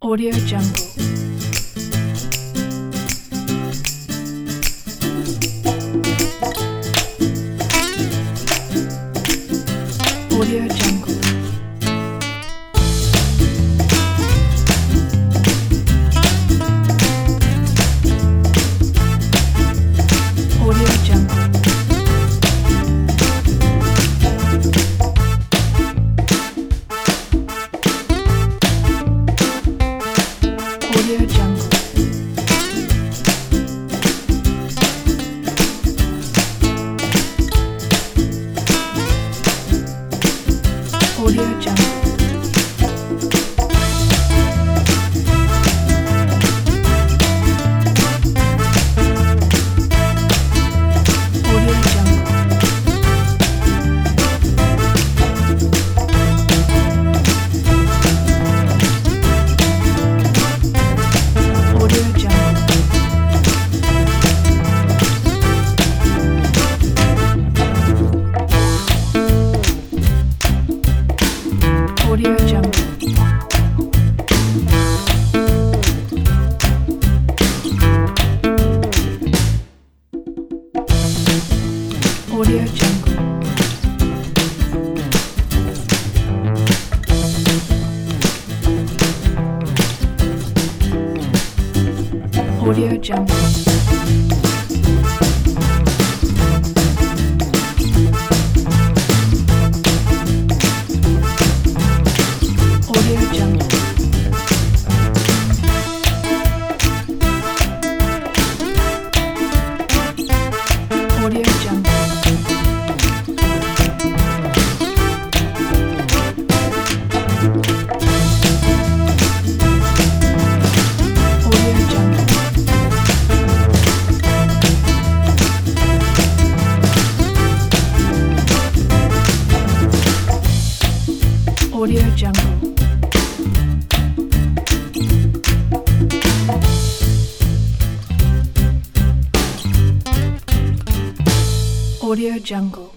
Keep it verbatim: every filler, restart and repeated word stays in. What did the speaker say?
Audio Jungle. Audio Jungle. Audio Jungle. Audio Jungle. Audio Jungle. Audio Jungle. Audio Jungle. Audio Jungle. Audio Jungle. Audio Jungle. Audio Jungle. Audio Jungle. Audio Jungle. Audio Jungle. Audio Jungle.